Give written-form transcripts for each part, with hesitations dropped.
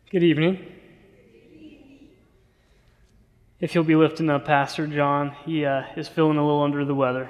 Good evening. If you'll be lifting up Pastor John, he is feeling a little under the weather.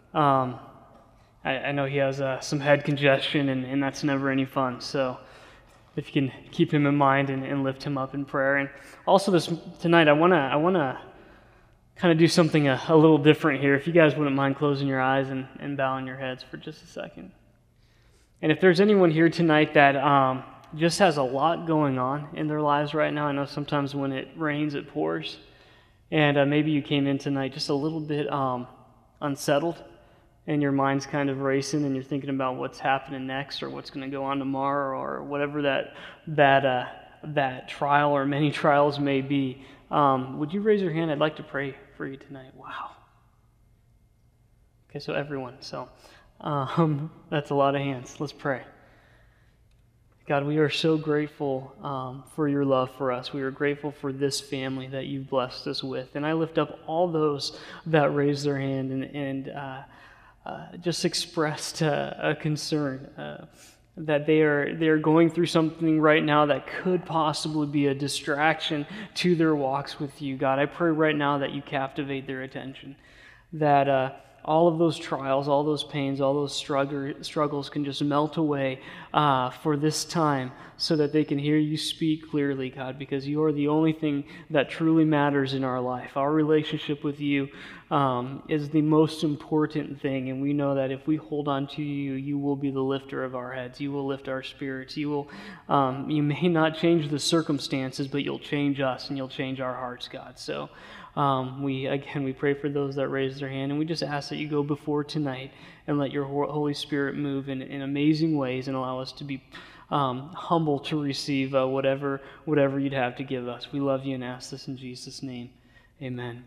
I know he has some head congestion, and that's never any fun. So if you can keep him in mind and lift him up in prayer. And also tonight, I wanna kind of do something a little different here. If you guys wouldn't mind closing your eyes and bowing your heads for just a second. And if there's anyone here tonight that just has a lot going on in their lives right now. I know sometimes when it rains, it pours. And maybe you came in tonight just a little bit unsettled, and your mind's kind of racing, and you're thinking about what's happening next or what's going to go on tomorrow or whatever that trial or many trials may be. Would you raise your hand? I'd like to pray for you tonight. Wow. Okay, so everyone. So that's a lot of hands. Let's pray. God, we are so grateful for your love for us. We are grateful for this family that you've blessed us with. And I lift up all those that raised their hand and just expressed a concern that they are going through something right now that could possibly be a distraction to their walks with you. God, I pray right now that you captivate their attention, that all of those trials, all those pains, all those struggles can just melt away for this time so that they can hear you speak clearly, God, because you are the only thing that truly matters in our life. Our relationship with you is the most important thing, and we know that if we hold on to you, you will be the lifter of our heads. You will lift our spirits. You may not change the circumstances, but you'll change us, and you'll change our hearts, God. So we pray for those that raised their hand, and we just ask that you go before tonight and let your Holy Spirit move in amazing ways and allow us to be humble to receive whatever you'd have to give us. We love you and ask this in Jesus' name. Amen.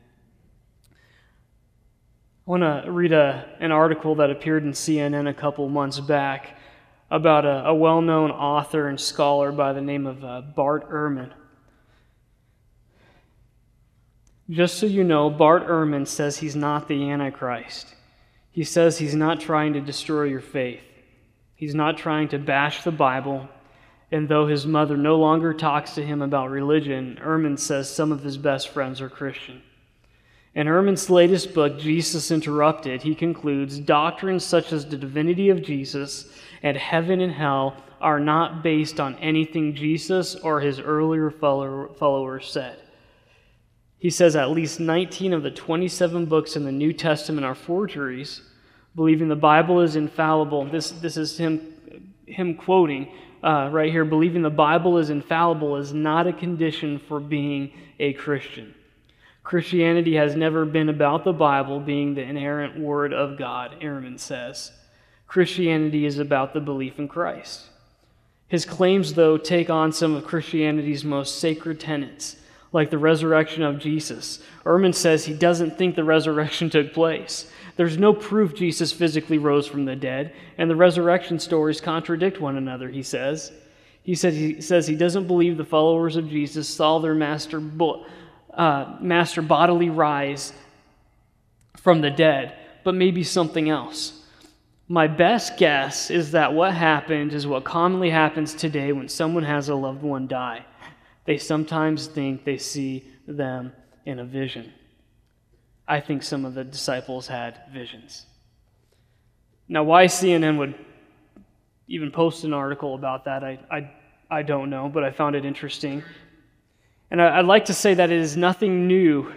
I want to read an article that appeared in CNN a couple months back about a well-known author and scholar by the name of Bart Ehrman. Just so you know, Bart Ehrman says he's not the Antichrist. He says he's not trying to destroy your faith. He's not trying to bash the Bible. And though his mother no longer talks to him about religion, Ehrman says some of his best friends are Christian. In Ehrman's latest book, Jesus Interrupted, he concludes, doctrines such as the divinity of Jesus and heaven and hell are not based on anything Jesus or his earlier followers said. He says at least 19 of the 27 books in the New Testament are forgeries. Believing the Bible is infallible. This is him quoting right here. Believing the Bible is infallible is not a condition for being a Christian. Christianity has never been about the Bible being the inerrant word of God, Ehrman says. Christianity is about the belief in Christ. His claims, though, take on some of Christianity's most sacred tenets, like the resurrection of Jesus. Ehrman says he doesn't think the resurrection took place. There's no proof Jesus physically rose from the dead, and the resurrection stories contradict one another, he says. He says he doesn't believe the followers of Jesus saw their master bodily rise from the dead, but maybe something else. My best guess is that what happened is what commonly happens today when someone has a loved one die. They sometimes think they see them in a vision. I think some of the disciples had visions. Now, why CNN would even post an article about that, I don't know, but I found it interesting. And I'd like to say that it is nothing new.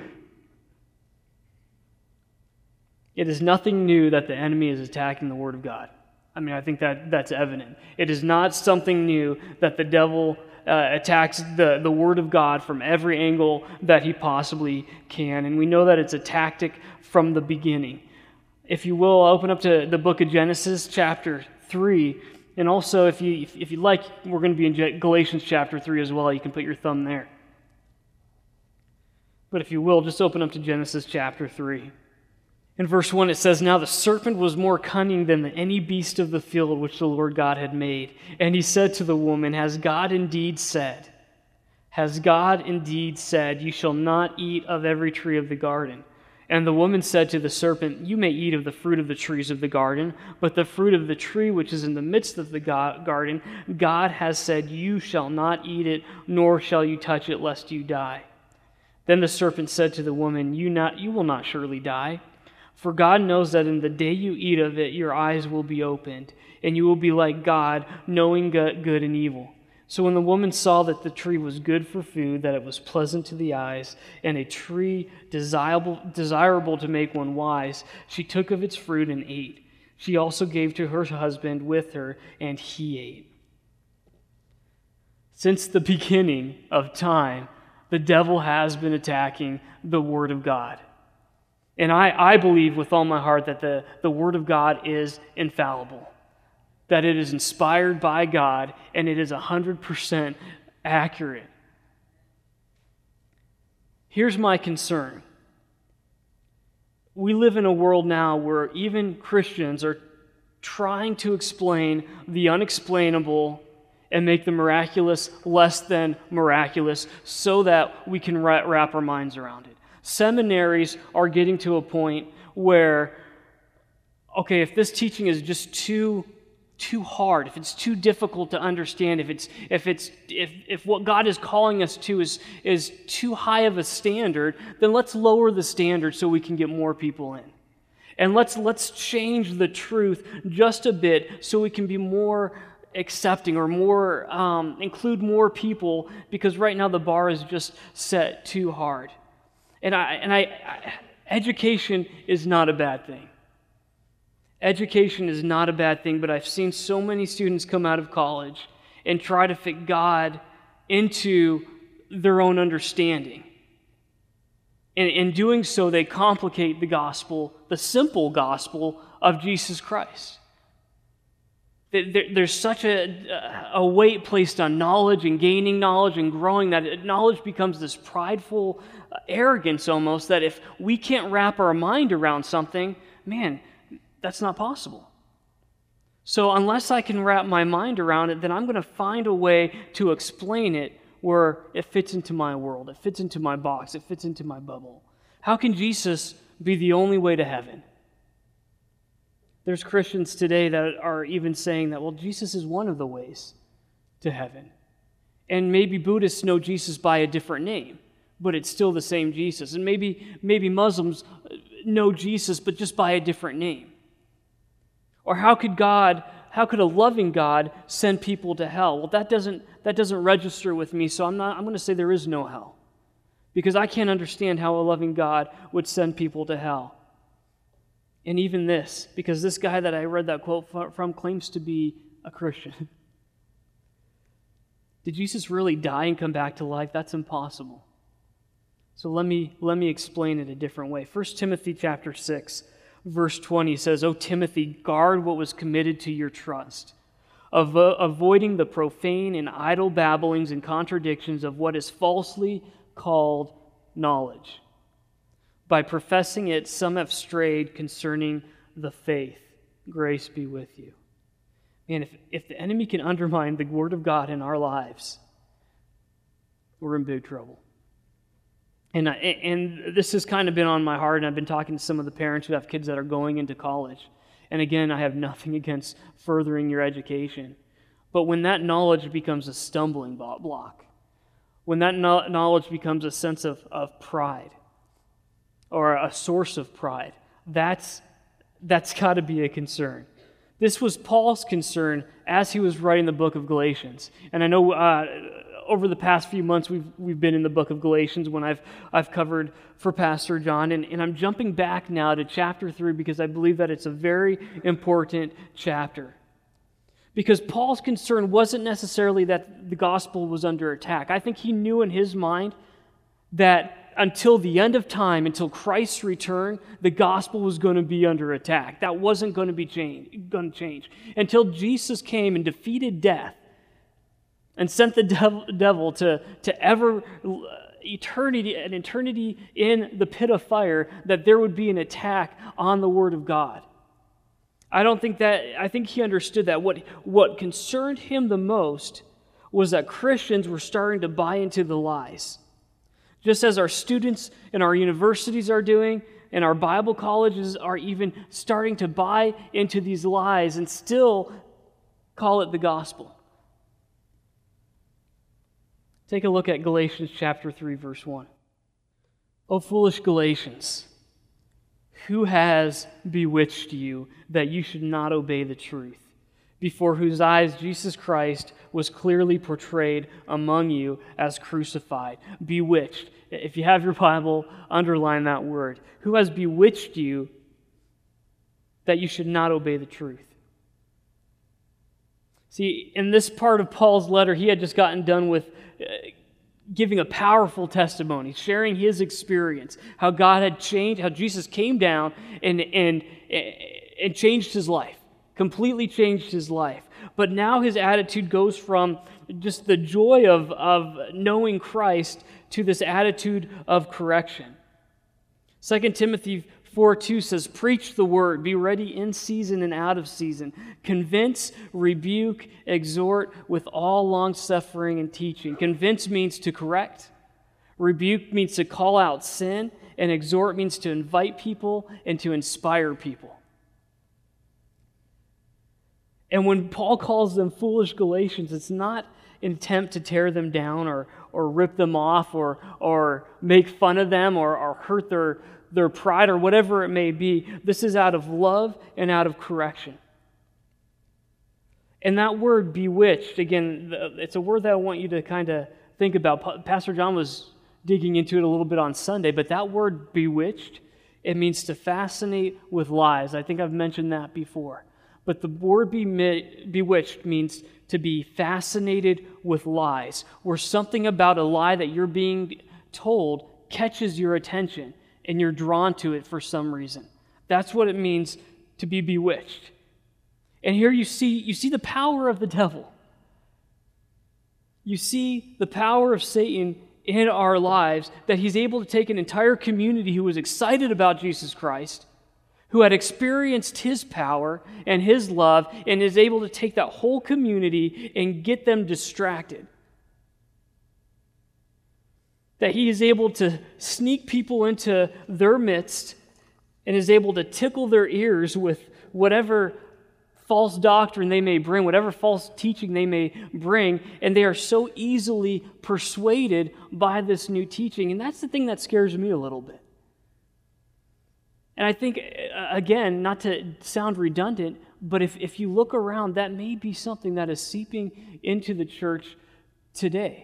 It is nothing new that the enemy is attacking the Word of God. I mean, I think that's evident. It is not something new that the devil attacks the Word of God from every angle that he possibly can. And we know that it's a tactic from the beginning. If you will, open up to the book of Genesis, chapter 3. And also, if you like, we're going to be in Galatians chapter 3 as well. You can put your thumb there. But if you will, just open up to Genesis chapter 3. In verse 1 it says, Now the serpent was more cunning than any beast of the field which the Lord God had made. And he said to the woman, Has God indeed said, you shall not eat of every tree of the garden? And the woman said to the serpent, "You may eat of the fruit of the trees of the garden, but the fruit of the tree which is in the midst of the garden, God has said, you shall not eat it, nor shall you touch it, lest you die." Then the serpent said to the woman, You will not surely die, for God knows that in the day you eat of it, your eyes will be opened, and you will be like God, knowing good and evil. So when the woman saw that the tree was good for food, that it was pleasant to the eyes, and a tree desirable to make one wise, she took of its fruit and ate. She also gave to her husband with her, and he ate. Since the beginning of time, the devil has been attacking the Word of God. And I believe with all my heart that the Word of God is infallible, that it is inspired by God, and it is 100% accurate. Here's my concern. We live in a world now where even Christians are trying to explain the unexplainable and make the miraculous less than miraculous so that we can wrap our minds around it. Seminaries are getting to a point where, okay, if this teaching is just too hard, if it's too difficult to understand, if what God is calling us to is too high of a standard, then let's lower the standard so we can get more people in. And let's change the truth just a bit so we can be more accepting or more include more people, because right now the bar is just set too hard. And education is not a bad thing. Education is not a bad thing, but I've seen so many students come out of college and try to fit God into their own understanding. And in doing so, they complicate the gospel, the simple gospel of Jesus Christ. There's such a weight placed on knowledge and gaining knowledge and growing that knowledge becomes this prideful arrogance almost, that if we can't wrap our mind around something, man, that's not possible. So unless I can wrap my mind around it, then I'm going to find a way to explain it where it fits into my world, it fits into my box, it fits into my bubble. How can Jesus be the only way to heaven? There's Christians today that are even saying that, well, Jesus is one of the ways to heaven. And maybe Buddhists know Jesus by a different name, but it's still the same Jesus. And maybe Muslims know Jesus, but just by a different name. Or how could a loving God send people to hell? Well, that doesn't register with me, so I'm going to say there is no hell. Because I can't understand how a loving God would send people to hell. And even this, because this guy that I read that quote from claims to be a Christian. Did Jesus really die and come back to life? That's impossible. So let me explain it a different way. 1 Timothy chapter 6, verse 20 says, "O Timothy, guard what was committed to your trust, avoiding the profane and idle babblings and contradictions of what is falsely called knowledge. By professing it, some have strayed concerning the faith. Grace be with you." And if the enemy can undermine the Word of God in our lives, we're in big trouble. And this has kind of been on my heart, and I've been talking to some of the parents who have kids that are going into college. And again, I have nothing against furthering your education. But when that knowledge becomes a stumbling block, when that knowledge becomes a sense of pride, or a source of pride, that's got to be a concern. This was Paul's concern as he was writing the book of Galatians. And I know over the past few months we've been in the book of Galatians when I've covered for Pastor John, and I'm jumping back now to chapter 3 because I believe that it's a very important chapter. Because Paul's concern wasn't necessarily that the gospel was under attack. I think he knew in his mind that until the end of time, until Christ's return, the gospel was going to be under attack. That wasn't going to change. Until Jesus came and defeated death and sent the devil to an eternity in the pit of fire, that there would be an attack on the Word of God. I think he understood that. What concerned him the most was that Christians were starting to buy into the lies. Just as our students in our universities are doing, and our Bible colleges are even starting to buy into these lies and still call it the gospel. Take a look at Galatians chapter 3, verse 1. O foolish Galatians, who has bewitched you that you should not obey the truth, before whose eyes Jesus Christ was clearly portrayed among you as crucified? Bewitched. If you have your Bible, underline that word. Who has bewitched you that you should not obey the truth? See, in this part of Paul's letter, he had just gotten done with giving a powerful testimony, sharing his experience, how God had changed, how Jesus came down and changed his life, completely changed his life. But now his attitude goes from just the joy of knowing Christ to this attitude of correction. 2 Timothy 4:2 says, preach the word, be ready in season and out of season. Convince, rebuke, exhort with all long-suffering and teaching. Convince means to correct. Rebuke means to call out sin. And exhort means to invite people and to inspire people. And when Paul calls them foolish Galatians, it's not an attempt to tear them down or rip them off or make fun of them or hurt their pride or whatever it may be. This is out of love and out of correction. And that word bewitched, again, it's a word that I want you to kind of think about. Pastor John was digging into it a little bit on Sunday, but that word bewitched, it means to fascinate with lies. I think I've mentioned that before. But the word bewitched means to be fascinated with lies, where something about a lie that you're being told catches your attention and you're drawn to it for some reason. That's what it means to be bewitched. And here you see the power of the devil. You see the power of Satan in our lives, that he's able to take an entire community who was excited about Jesus Christ, who had experienced his power and his love, and is able to take that whole community and get them distracted. That he is able to sneak people into their midst and is able to tickle their ears with whatever false doctrine they may bring, whatever false teaching they may bring, and they are so easily persuaded by this new teaching. And that's the thing that scares me a little bit. And I think, again, not to sound redundant, but if you look around, that may be something that is seeping into the church today.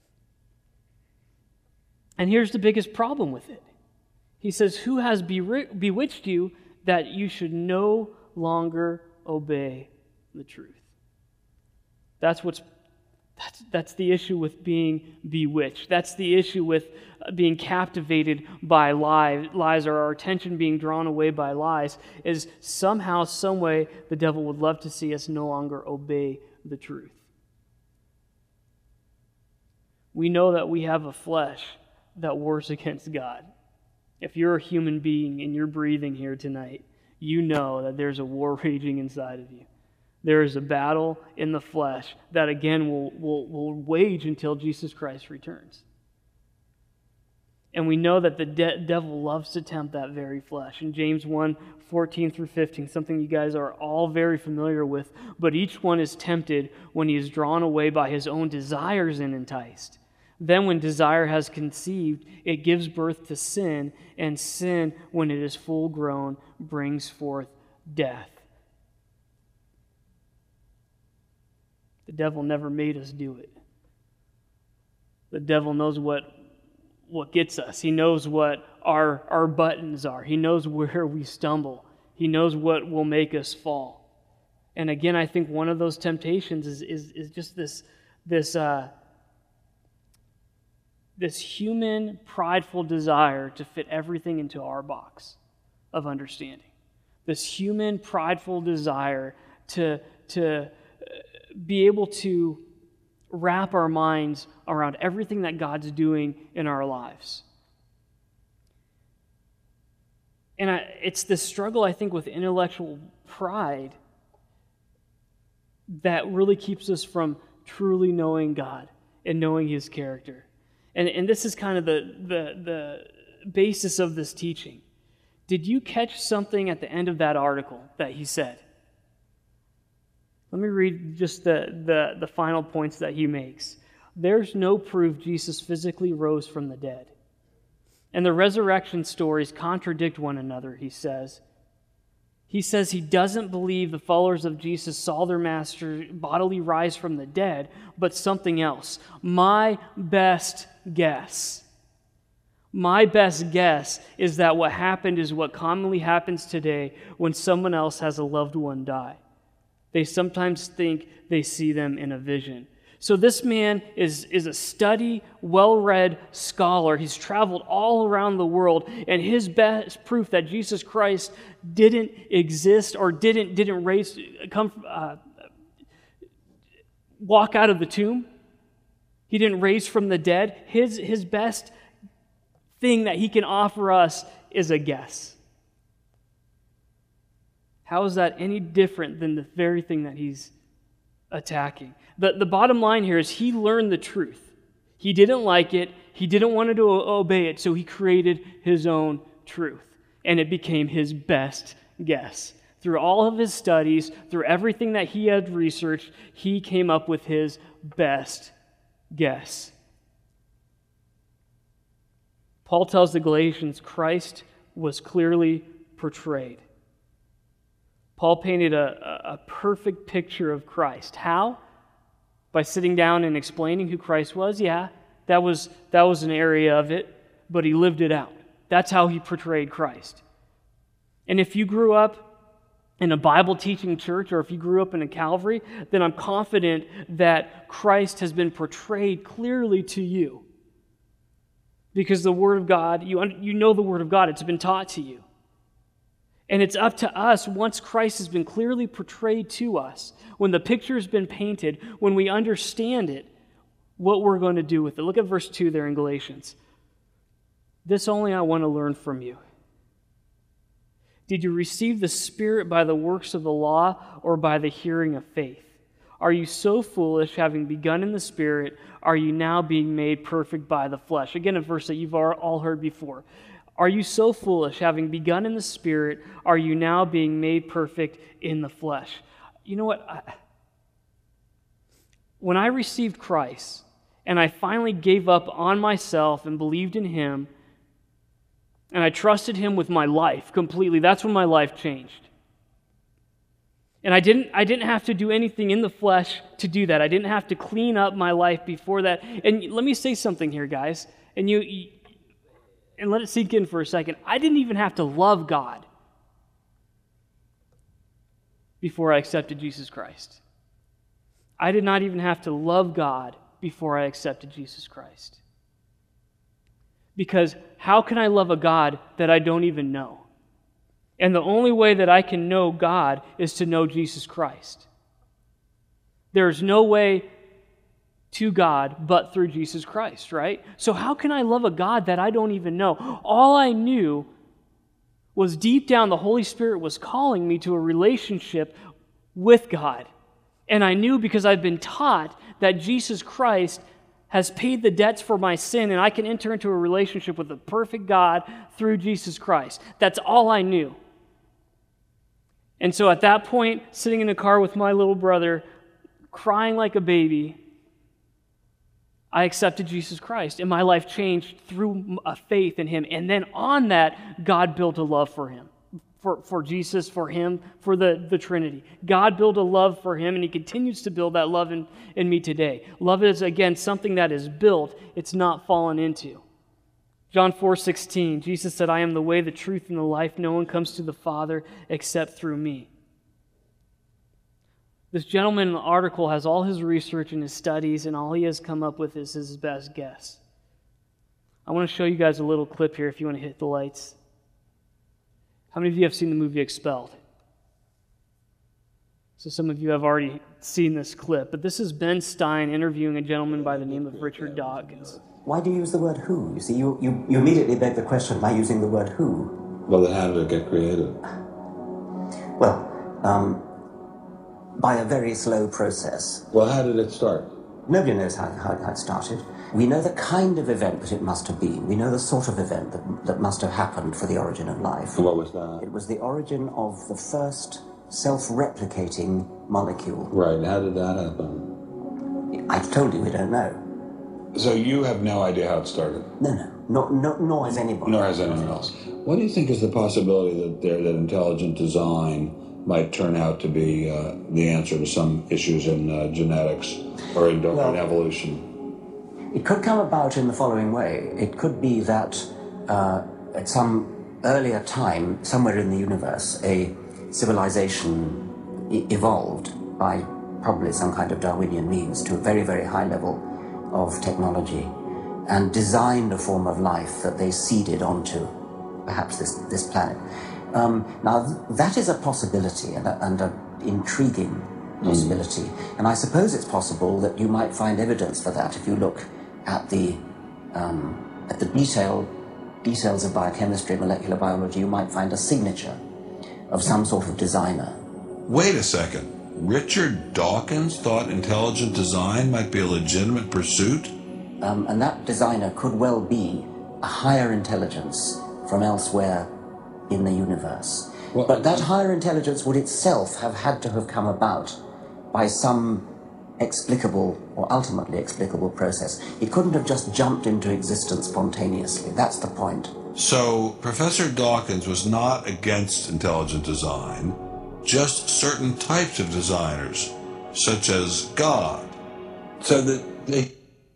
And here's the biggest problem with it. He says, who has bewitched you that you should no longer obey the truth? That's the issue with being bewitched. That's the issue with being captivated by lies, or our attention being drawn away by lies, is somehow, some way, the devil would love to see us no longer obey the truth. We know that we have a flesh that wars against God. If you're a human being and you're breathing here tonight, you know that there's a war raging inside of you. There is a battle in the flesh that, again, will wage until Jesus Christ returns. And we know that the devil loves to tempt that very flesh. In James 1:14-15, something you guys are all very familiar with, but each one is tempted when he is drawn away by his own desires and enticed. Then when desire has conceived, it gives birth to sin, and sin, when it is full grown, brings forth death. The devil never made us do it. The devil knows what gets us. He knows what our buttons are. He knows where we stumble. He knows what will make us fall. And again, I think one of those temptations is just this human, prideful desire to fit everything into our box of understanding. This human, prideful desire to be able to wrap our minds around everything that God's doing in our lives. And it's this struggle, I think, with intellectual pride that really keeps us from truly knowing God and knowing His character. And this is kind of the basis of this teaching. Did you catch something at the end of that article that he said? Let me read just the final points that he makes. There's no proof Jesus physically rose from the dead. And the resurrection stories contradict one another, he says. He says he doesn't believe the followers of Jesus saw their master bodily rise from the dead, but something else. My best guess is that what happened is what commonly happens today when someone else has a loved one die. They sometimes think they see them in a vision. So this man is a steady, well-read scholar. He's traveled all around the world, and his best proof that Jesus Christ didn't exist or didn't walk out of the tomb. He didn't raise from the dead. His best thing that he can offer us is a guess. How is that any different than the very thing that he's attacking? The bottom line here is he learned the truth. He didn't like it. He didn't want to obey it, so he created his own truth. And it became his best guess. Through all of his studies, through everything that he had researched, he came up with his best guess. Paul tells the Galatians Christ was clearly portrayed. Paul painted a perfect picture of Christ. How? By sitting down and explaining who Christ was? Yeah, that was an area of it, but he lived it out. That's how he portrayed Christ. And if you grew up in a Bible-teaching church, or if you grew up in a Calvary, then I'm confident that Christ has been portrayed clearly to you. Because the Word of God, you know the Word of God, it's been taught to you. And it's up to us, once Christ has been clearly portrayed to us, when the picture has been painted, when we understand it, what we're going to do with it. Look at verse 2 there in Galatians. This only I want to learn from you. Did you receive the Spirit by the works of the law or by the hearing of faith? Are you so foolish, having begun in the Spirit, are you now being made perfect by the flesh? Again, a verse that you've all heard before. Are you so foolish, having begun in the Spirit, are you now being made perfect in the flesh? You know what? When I received Christ, and I finally gave up on myself and believed in Him, and I trusted Him with my life completely, that's when my life changed. And I didn't have to do anything in the flesh to do that. I didn't have to clean up my life before that. And let me say something here, guys. And and let it sink in for a second. I didn't even have to love God before I accepted Jesus Christ. I did not even have to love God before I accepted Jesus Christ. Because how can I love a God that I don't even know? And the only way that I can know God is to know Jesus Christ. There's no way to God but through Jesus Christ, right? So how can I love a God that I don't even know? All I knew was deep down the Holy Spirit was calling me to a relationship with God. And I knew because I've been taught that Jesus Christ has paid the debts for my sin and I can enter into a relationship with the perfect God through Jesus Christ. That's all I knew. And so at that point, sitting in the car with my little brother, crying like a baby, I accepted Jesus Christ, and my life changed through a faith in Him. And then on that, God built a love for Him, for Jesus, for Him, for the Trinity. God built a love for Him, and He continues to build that love in me today. Love is, again, something that is built. It's not fallen into. John 4:16, Jesus said, I am the way, the truth, and the life. No one comes to the Father except through me. This gentleman in the article has all his research and his studies, and all he has come up with is his best guess. I want to show you guys a little clip here if you want to hit the lights. How many of you have seen the movie Expelled? So some of you have already seen this clip, but this is Ben Stein interviewing a gentleman by the name of Richard Dawkins. Why do you use the word who? You see, you immediately beg the question by using the word who. Well, then how did it get created? Well, by a very slow process. Well, how did it start? Nobody knows how it started. We know the kind of event that it must have been. We know the sort of event that must have happened for the origin of life. And what was that? It was the origin of the first self-replicating molecule. Right, how did that happen? I've told you we don't know. So you have no idea how it started? No, nor has anybody. Nor has anyone else. What do you think is the possibility that intelligent design might turn out to be the answer to some issues in genetics or in evolution? It could come about in the following way. It could be that at some earlier time, somewhere in the universe, a civilization evolved by probably some kind of Darwinian means to a very, very high level of technology and designed a form of life that they seeded onto perhaps this planet. Now, that is a possibility and an intriguing possibility. And I suppose it's possible that you might find evidence for that if you look at the details of biochemistry, molecular biology. You might find a signature of some sort of designer. Wait a second. Richard Dawkins thought intelligent design might be a legitimate pursuit? And that designer could well be a higher intelligence from elsewhere in the universe. Well, but that higher intelligence would itself have had to have come about by some explicable or ultimately explicable process. It couldn't have just jumped into existence spontaneously. That's the point. So Professor Dawkins was not against intelligent design, just certain types of designers, such as God. So that they...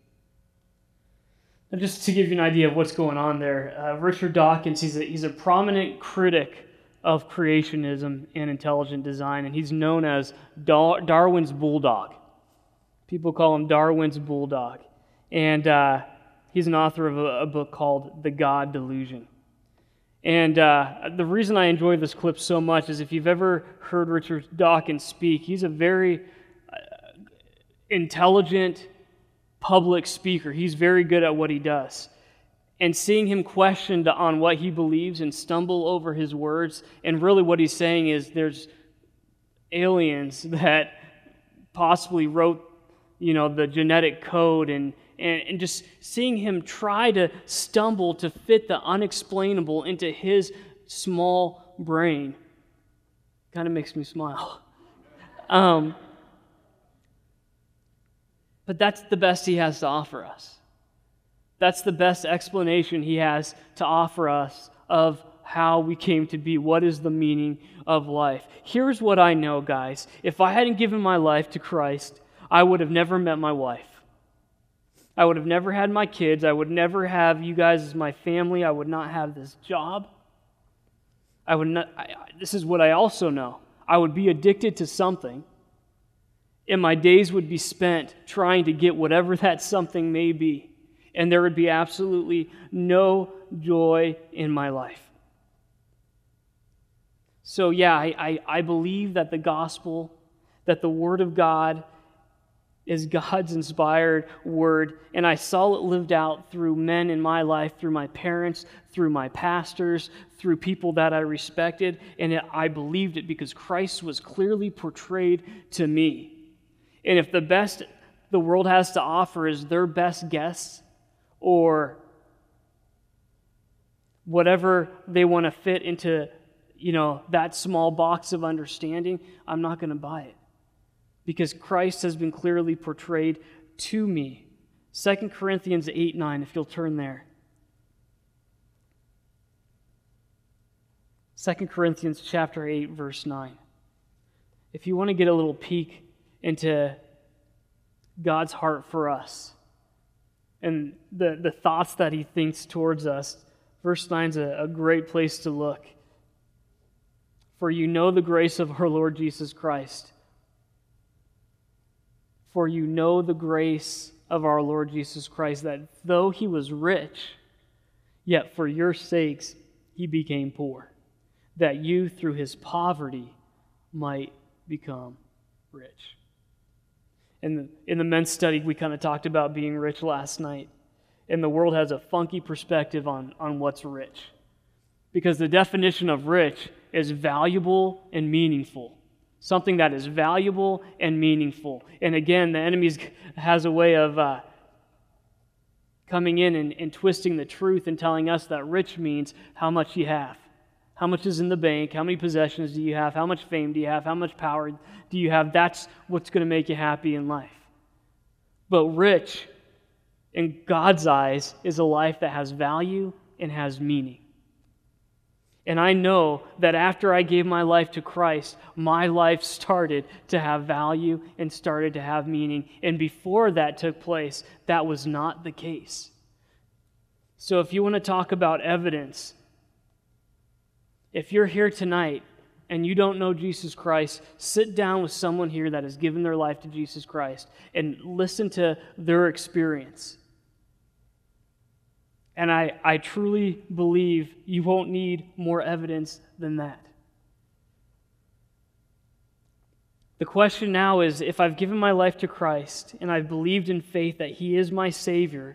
And just to give you an idea of what's going on there, Richard Dawkins, he's a prominent critic of creationism and intelligent design, and he's known as Darwin's bulldog. People call him Darwin's bulldog. And he's an author of a book called The God Delusion. And the reason I enjoy this clip so much is if you've ever heard Richard Dawkins speak, he's a very intelligent public speaker. He's very good at what he does. And seeing him questioned on what he believes and stumble over his words, and really what he's saying is there's aliens that possibly wrote, the genetic code, and just seeing him try to stumble to fit the unexplainable into his small brain kind of makes me smile. But that's the best he has to offer us. That's the best explanation he has to offer us of how we came to be. What is the meaning of life? Here's what I know, guys. If I hadn't given my life to Christ, I would have never met my wife. I would have never had my kids. I would never have you guys as my family. I would not have this job. This is what I also know. I would be addicted to something, and my days would be spent trying to get whatever that something may be. And there would be absolutely no joy in my life. So yeah, I believe that the gospel, that the Word of God is God's inspired Word, and I saw it lived out through men in my life, through my parents, through my pastors, through people that I respected, and I believed it because Christ was clearly portrayed to me. And if the best the world has to offer is their best guess, or whatever they want to fit into, that small box of understanding, I'm not going to buy it. Because Christ has been clearly portrayed to me. 2 Corinthians 8:9, if you'll turn there. 2 Corinthians chapter 8, verse 9. If you want to get a little peek into God's heart for us and the thoughts that He thinks towards us, verse 9 is a great place to look. For you know the grace of our Lord Jesus Christ. For you know the grace of our Lord Jesus Christ, that though He was rich, yet for your sakes He became poor, that you through His poverty might become rich. In the men's study, we kind of talked about being rich last night. And the world has a funky perspective on what's rich. Because the definition of rich is valuable and meaningful. something that is valuable and meaningful. And again, the enemy has a way of coming in and twisting the truth and telling us that rich means how much you have. How much is in the bank? How many possessions do you have? How much fame do you have? How much power do you have? That's what's going to make you happy in life. But rich, in God's eyes, is a life that has value and has meaning. And I know that after I gave my life to Christ, my life started to have value and started to have meaning. And before that took place, that was not the case. So if you want to talk about evidence, if you're here tonight and you don't know Jesus Christ, sit down with someone here that has given their life to Jesus Christ and listen to their experience. And I truly believe you won't need more evidence than that. The question now is, if I've given my life to Christ and I've believed in faith that He is my Savior,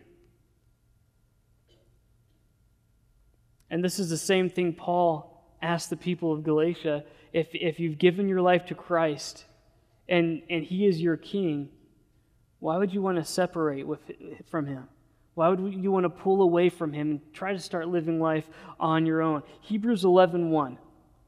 and this is the same thing Paul asked the people of Galatia, if you've given your life to Christ and He is your King, why would you want to separate from Him? Why would you want to pull away from Him and try to start living life on your own? Hebrews 11:1.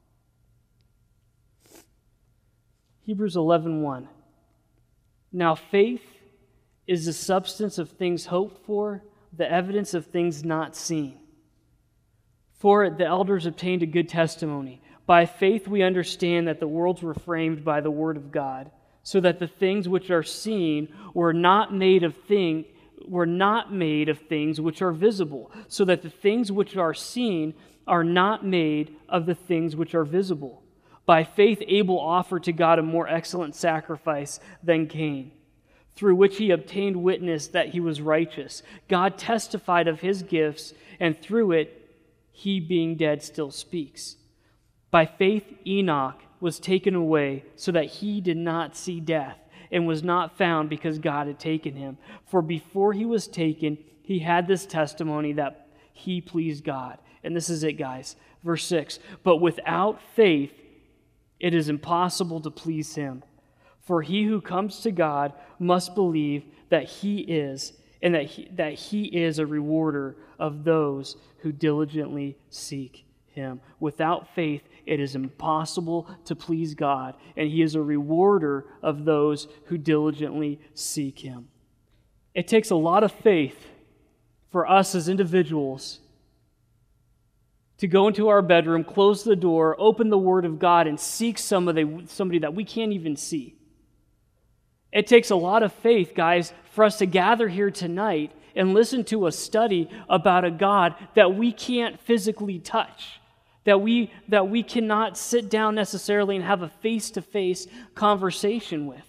Hebrews 11:1. Now faith is the substance of things hoped for, the evidence of things not seen. For it the elders obtained a good testimony. By faith we understand that the worlds were framed by the word of God, so that the things which are seen were not made of things which are visible, so that the things which are seen are not made of the things which are visible. By faith Abel offered to God a more excellent sacrifice than Cain, through which he obtained witness that he was righteous. God testified of his gifts, and through it he, being dead, still speaks. By faith Enoch was taken away so that he did not see death, and was not found because God had taken him. For before he was taken, he had this testimony that he pleased God. And this is it, guys. Verse 6, but without faith it is impossible to please Him. For he who comes to God must believe that He is, and that He is a rewarder of those who diligently seek Him. Without faith, it is impossible to please God, and He is a rewarder of those who diligently seek Him. It takes a lot of faith for us as individuals to go into our bedroom, close the door, open the Word of God, and seek somebody that we can't even see. It takes a lot of faith, guys, for us to gather here tonight and listen to a study about a God that we can't physically touch, that we cannot sit down necessarily and have a face-to-face conversation with.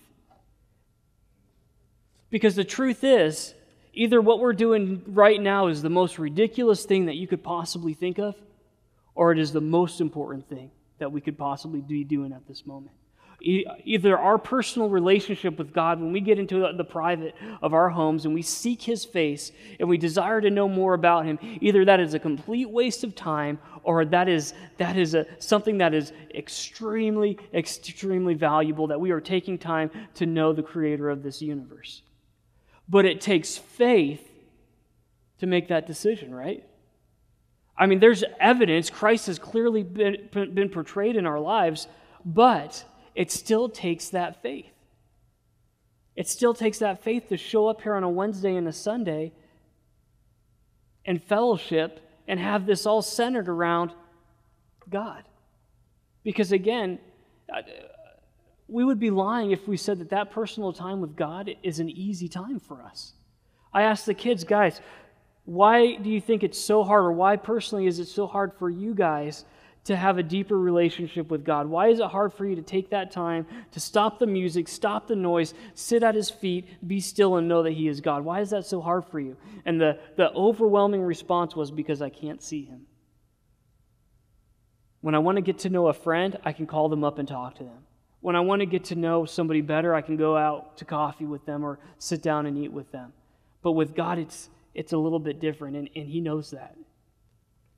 Because the truth is, either what we're doing right now is the most ridiculous thing that you could possibly think of, or it is the most important thing that we could possibly be doing at this moment. Either our personal relationship with God, when we get into the private of our homes and we seek His face and we desire to know more about Him, either that is a complete waste of time, or that is something that is extremely, extremely valuable, that we are taking time to know the Creator of this universe. But it takes faith to make that decision, right? I mean, there's evidence. Christ has clearly been portrayed in our lives, but it still takes that faith. It still takes that faith to show up here on a Wednesday and a Sunday and fellowship and have this all centered around God. Because again, we would be lying if we said that personal time with God is an easy time for us. I ask the kids, guys, why do you think it's so hard, or why personally is it so hard for you guys to have a deeper relationship with God? Why is it hard for you to take that time to stop the music, stop the noise, sit at His feet, be still, and know that He is God? Why is that so hard for you? And the overwhelming response was, because I can't see Him. When I want to get to know a friend, I can call them up and talk to them. When I want to get to know somebody better, I can go out to coffee with them or sit down and eat with them. But with God, it's a little bit different, and He knows that.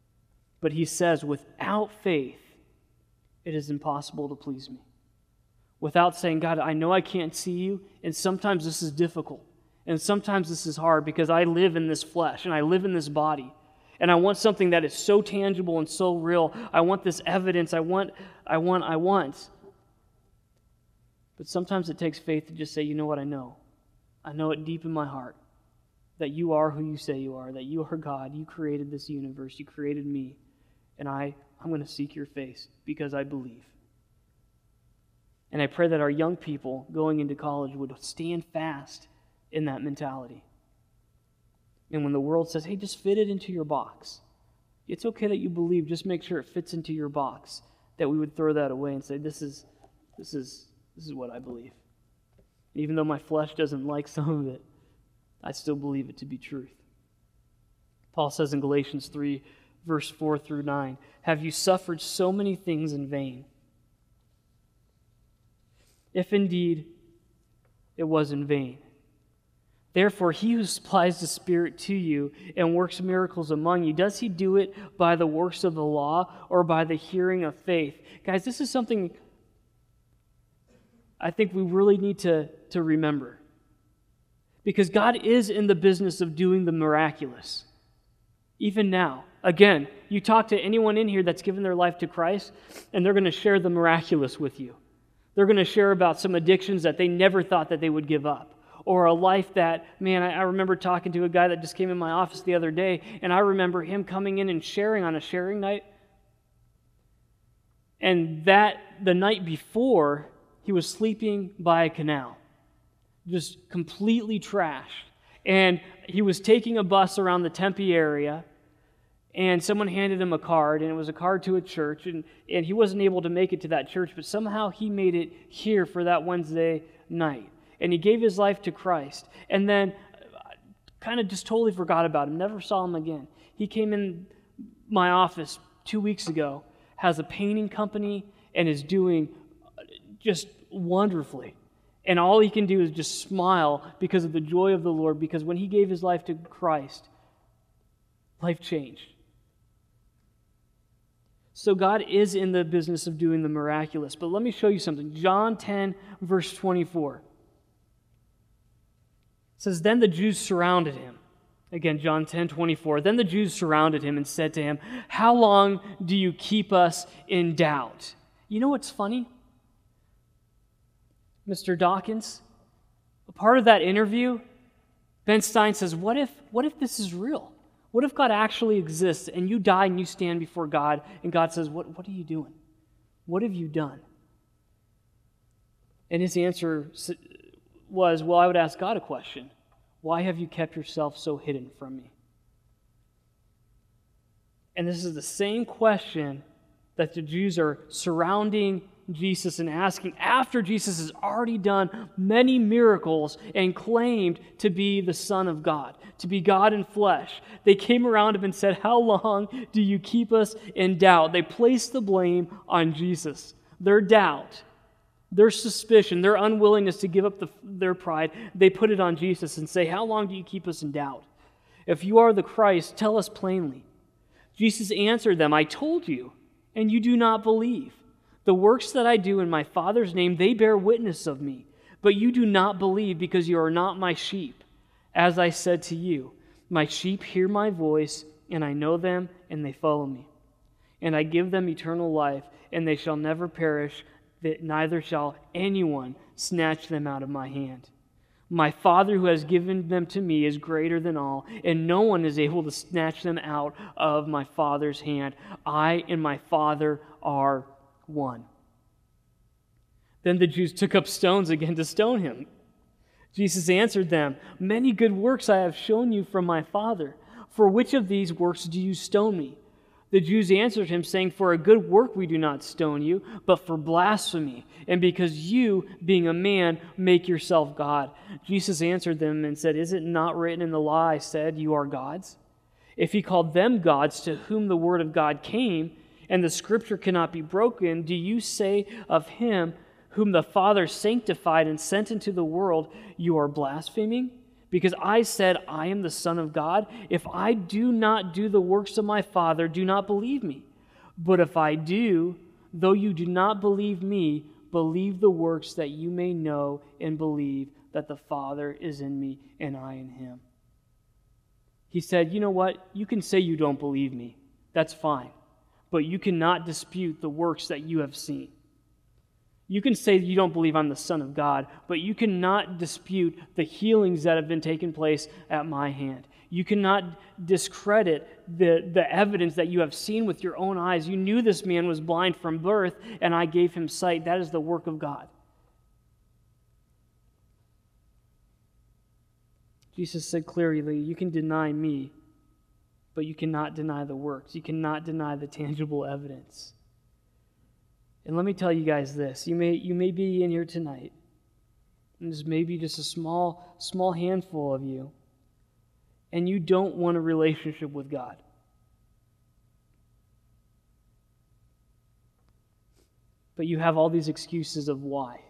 But He says, without faith, it is impossible to please me. without saying, God, I know I can't see you, and sometimes this is difficult, and sometimes this is hard because I live in this flesh, and I live in this body, and I want something that is so tangible and so real. I want this evidence. I want. But sometimes it takes faith to just say, you know what, I know. I know it deep in my heart that you are who you say you are, that you are God. You created this universe. You created me. And I'm going to seek your face because I believe. And I pray that our young people going into college would stand fast in that mentality. And when the world says, hey, just fit it into your box. It's okay that you believe, just make sure it fits into your box. That we would throw that away and say, this is what I believe. Even though my flesh doesn't like some of it, I still believe it to be truth. Paul says in Galatians 3, verse 4 through 9, have you suffered so many things in vain? If indeed it was in vain. Therefore, he who supplies the Spirit to you and works miracles among you, does he do it by the works of the law or by the hearing of faith? Guys, this is something I think we really need to remember. Because God is in the business of doing the miraculous. Even now. Again, you talk to anyone in here that's given their life to Christ, and they're going to share the miraculous with you. They're going to share about some addictions that they never thought that they would give up. Or a life that, man, I remember talking to a guy that just came in my office the other day, and I remember him coming in and sharing on a sharing night. And the night before, he was sleeping by a canal, just completely trashed. And he was taking a bus around the Tempe area, and someone handed him a card, and it was a card to a church, and he wasn't able to make it to that church, but somehow he made it here for that Wednesday night. And he gave his life to Christ, and then kind of just totally forgot about him, never saw him again. He came in my office 2 weeks ago, has a painting company, and is doing just wonderfully. And all he can do is just smile because of the joy of the Lord, because when he gave his life to Christ, life changed. So God is in the business of doing the miraculous. But let me show you something. John 10, verse 24. It says, then the Jews surrounded him. Again, John 10, 24. Then the Jews surrounded him and said to him, how long do you keep us in doubt? You know what's funny? Mr. Dawkins, a part of that interview, Ben Stein says, what if this is real? What if God actually exists and you die and you stand before God and God says, what are you doing? What have you done? And his answer was, well, I would ask God a question. Why have you kept yourself so hidden from me? And this is the same question that the Jews are surrounding Jesus and asking after Jesus has already done many miracles and claimed to be the Son of God, to be God in flesh. They came around him and said, how long do you keep us in doubt? They placed the blame on Jesus. Their doubt, their suspicion, their unwillingness to give up their pride, they put it on Jesus and say, how long do you keep us in doubt? If you are the Christ, tell us plainly. Jesus answered them, I told you, and you do not believe. The works that I do in my Father's name, they bear witness of me. But you do not believe because you are not my sheep. As I said to you, my sheep hear my voice, and I know them, and they follow me. And I give them eternal life, and they shall never perish, that neither shall anyone snatch them out of my hand. My Father who has given them to me is greater than all, and no one is able to snatch them out of my Father's hand. I and my Father are one. Then the Jews took up stones again to stone him. Jesus answered them, many good works I have shown you from my Father. For which of these works do you stone me? The Jews answered him, saying, for a good work we do not stone you, but for blasphemy, and because you, being a man, make yourself God. Jesus answered them and said, is it not written in the law, I said, you are gods? If he called them gods to whom the word of God came, and the scripture cannot be broken, do you say of him whom the Father sanctified and sent into the world, you are blaspheming? Because I said, I am the Son of God. If I do not do the works of my Father, do not believe me. But if I do, though you do not believe me, believe the works that you may know and believe that the Father is in me and I in him. He said, you know what? You can say you don't believe me. That's fine. But you cannot dispute the works that you have seen. You can say you don't believe I'm the Son of God, but you cannot dispute the healings that have been taking place at my hand. You cannot discredit the evidence that you have seen with your own eyes. You knew this man was blind from birth, and I gave him sight. That is the work of God. Jesus said clearly, you can deny me, but you cannot deny the works. You cannot deny the tangible evidence. And let me tell you guys this. You may be in here tonight, and there's maybe just a small handful of you, and you don't want a relationship with God. But you have all these excuses of why.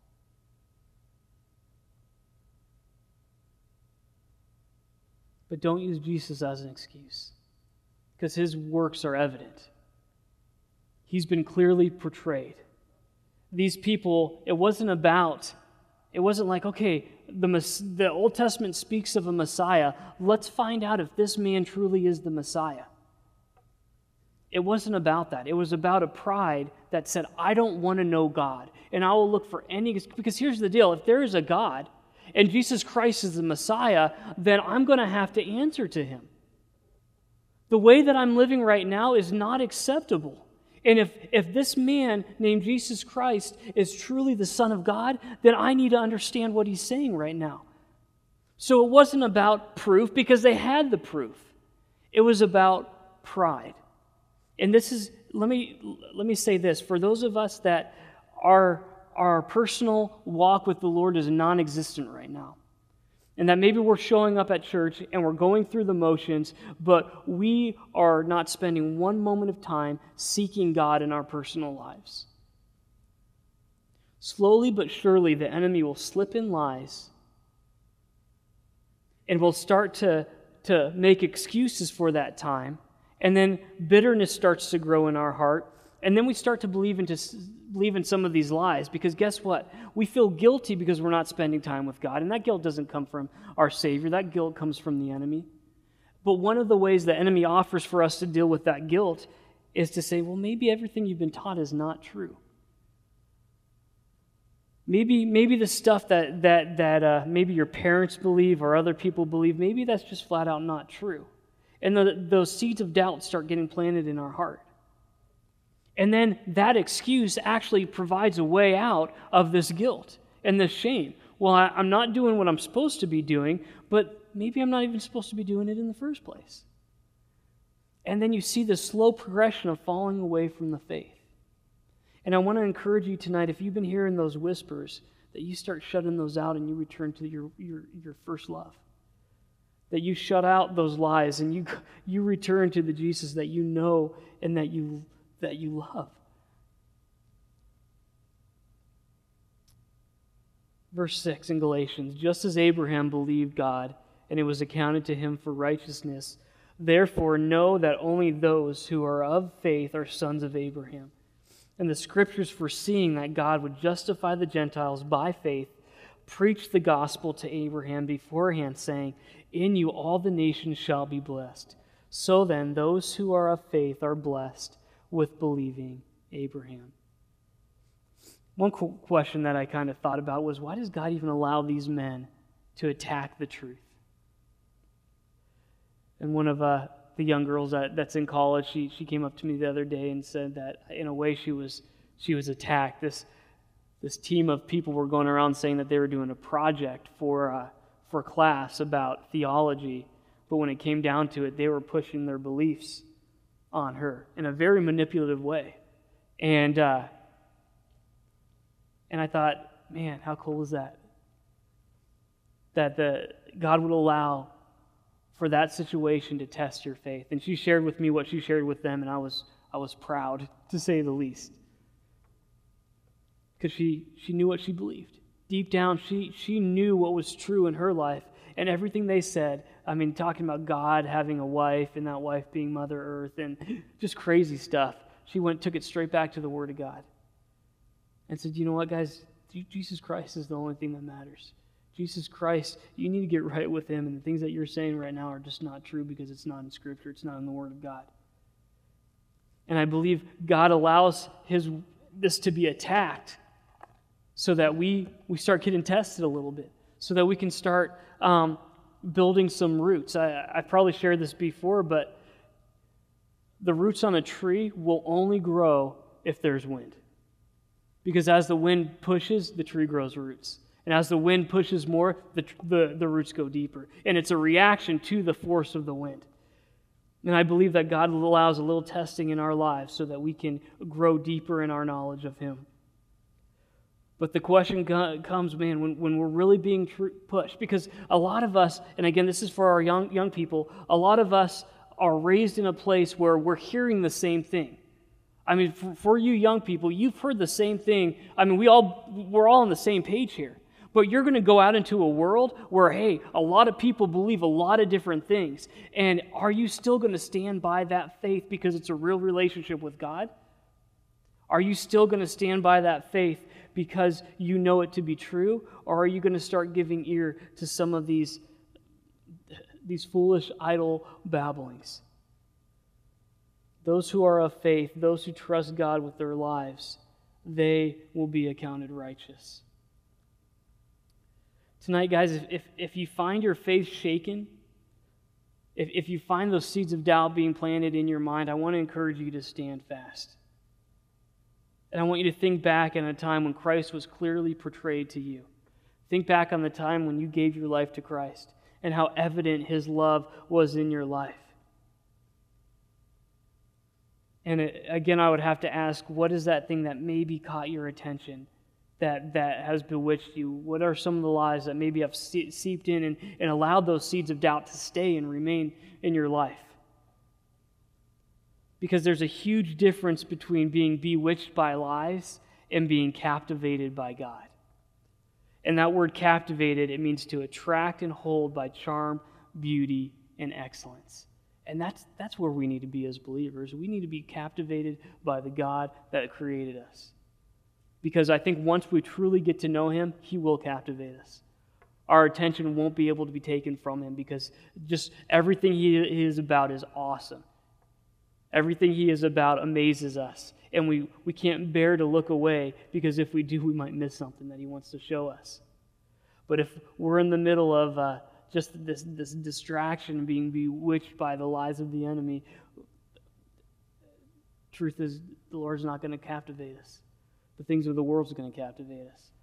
But don't use Jesus as an excuse, because his works are evident. He's been clearly portrayed. These people, it wasn't like, okay, the Old Testament speaks of a Messiah. Let's find out if this man truly is the Messiah. It wasn't about that. It was about a pride that said, I don't want to know God, and I will look for any, because here's the deal. If there is a God, and Jesus Christ is the Messiah, then I'm going to have to answer to him. The way that I'm living right now is not acceptable. And if this man named Jesus Christ is truly the Son of God, then I need to understand what he's saying right now. So it wasn't about proof, because they had the proof. It was about pride. And this is, let me say this, for those of us that our personal walk with the Lord is non-existent right now, and that maybe we're showing up at church and we're going through the motions, but we are not spending one moment of time seeking God in our personal lives. Slowly but surely, the enemy will slip in lies and will start to make excuses for that time, and then bitterness starts to grow in our heart, and then we start to believe in some of these lies, because guess what? We feel guilty because we're not spending time with God, and that guilt doesn't come from our Savior. That guilt comes from the enemy. But one of the ways the enemy offers for us to deal with that guilt is to say, well, maybe everything you've been taught is not true. Maybe the stuff that maybe your parents believe or other people believe, maybe that's just flat out not true. And those seeds of doubt start getting planted in our heart. And then that excuse actually provides a way out of this guilt and this shame. Well, I'm not doing what I'm supposed to be doing, but maybe I'm not even supposed to be doing it in the first place. And then you see the slow progression of falling away from the faith. And I want to encourage you tonight, if you've been hearing those whispers, that you start shutting those out and you return to your first love. That you shut out those lies and you return to the Jesus that you know and that you love. Verse 6 in Galatians, just as Abraham believed God, and it was accounted to him for righteousness, therefore know that only those who are of faith are sons of Abraham. And the Scriptures, foreseeing that God would justify the Gentiles by faith, preached the gospel to Abraham beforehand, saying, in you all the nations shall be blessed. So then, those who are of faith are blessed with believing Abraham. One question that I kind of thought about was, why does God even allow these men to attack the truth? And one of the young girls that's in college, she came up to me the other day and said that in a way she was attacked. This team of people were going around saying that they were doing a project for class about theology, but when it came down to it, they were pushing their beliefs on her in a very manipulative way. And I thought, man, how cool is that? That God would allow for that situation to test your faith. And she shared with me what she shared with them, and I was proud, to say the least. Because she knew what she believed. Deep down, she knew what was true in her life. And everything they said, I mean, talking about God having a wife and that wife being Mother Earth and just crazy stuff, she took it straight back to the Word of God. and said, you know what, guys, Jesus Christ is the only thing that matters. Jesus Christ, you need to get right with him, and the things that you're saying right now are just not true because it's not in Scripture, it's not in the Word of God. And I believe God allows this to be attacked so that we start getting tested a little bit, so that we can start building some roots. I've probably shared this before, but the roots on a tree will only grow if there's wind. Because as the wind pushes, the tree grows roots. And as the wind pushes more, the roots go deeper. And it's a reaction to the force of the wind. And I believe that God allows a little testing in our lives so that we can grow deeper in our knowledge of him. But the question comes, man, when we're really being pushed. Because a lot of us, and again, this is for our young people, a lot of us are raised in a place where we're hearing the same thing. I mean, for you young people, you've heard the same thing. I mean, we're all on the same page here. But you're going to go out into a world where, hey, a lot of people believe a lot of different things. And are you still going to stand by that faith because it's a real relationship with God? Are you still going to stand by that faith because you know it to be true? Or are you going to start giving ear to some of these foolish, idle babblings? Those who are of faith, those who trust God with their lives, they will be accounted righteous. Tonight, guys, if you find your faith shaken, if you find those seeds of doubt being planted in your mind, I want to encourage you to stand fast. And I want you to think back on a time when Christ was clearly portrayed to you. Think back on the time when you gave your life to Christ and how evident his love was in your life. And again, I would have to ask, what is that thing that maybe caught your attention, that has bewitched you? What are some of the lies that maybe have seeped in and allowed those seeds of doubt to stay and remain in your life? Because there's a huge difference between being bewitched by lies and being captivated by God. And that word captivated, it means to attract and hold by charm, beauty, and excellence. And that's where we need to be as believers. We need to be captivated by the God that created us. Because I think once we truly get to know him, he will captivate us. Our attention won't be able to be taken from him because just everything he is about is awesome. Everything he is about amazes us. And we can't bear to look away because if we do, we might miss something that he wants to show us. But if we're in the middle of just this distraction, being bewitched by the lies of the enemy, truth is the Lord's not going to captivate us. The things of the world is going to captivate us.